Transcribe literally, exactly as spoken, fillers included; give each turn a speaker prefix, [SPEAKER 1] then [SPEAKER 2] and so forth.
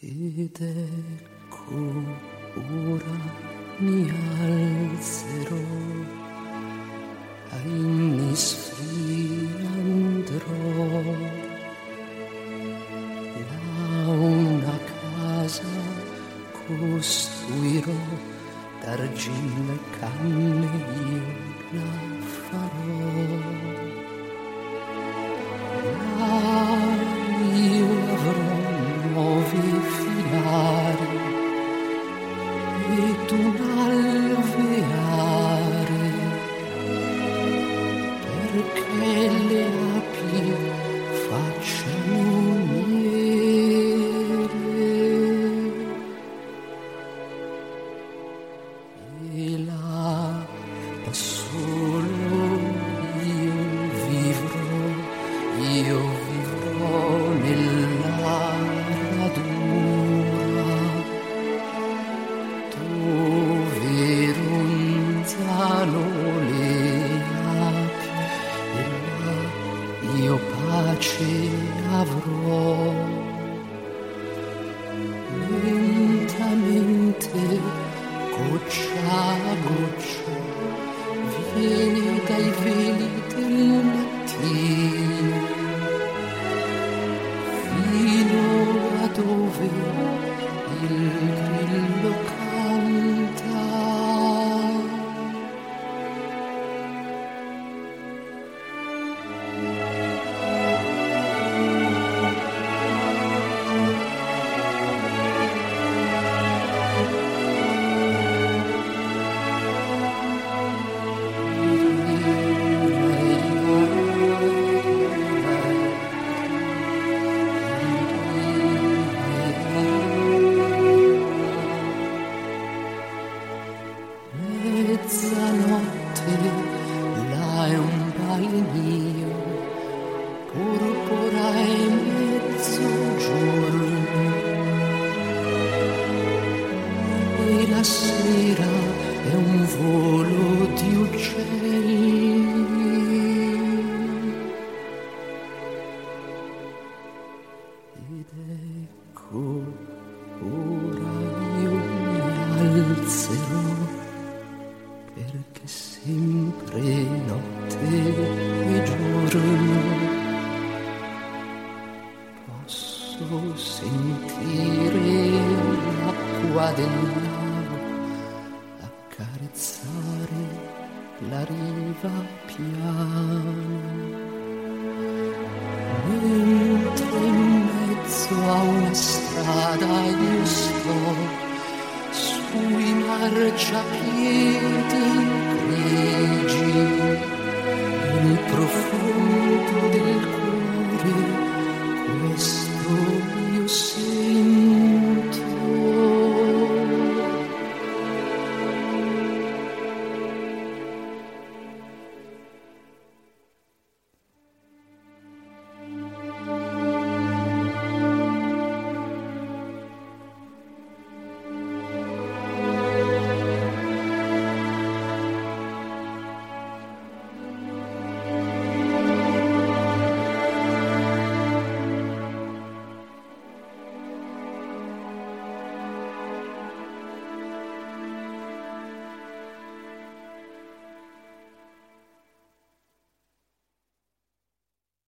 [SPEAKER 1] Ed ecco ora mi alzerò, ai nisfri andrò, là una casa costruirò, d'argilla e canne io la farò. Là io avrò nuovi filari ed un alveare, perché le api facciano miele. E là da solo io vivrò, io vivrò nella radura, dove ronzano le api, e là io pace avrò. Lentamente, goccia a goccia, viene dai veli del mattino, fino a dove il grillo canta. Mezzanotte, là è un balenio, porpora e mezzogiorno, e la sera è un volo di uccelli. Ed ecco ora io mi alzerò, perché sempre notte e giorno posso sentire l'acqua del lago accarezzare la riva piano, mentre in mezzo a una strada io sto, sui marciapiedi grigi, nel profondo del cuore questo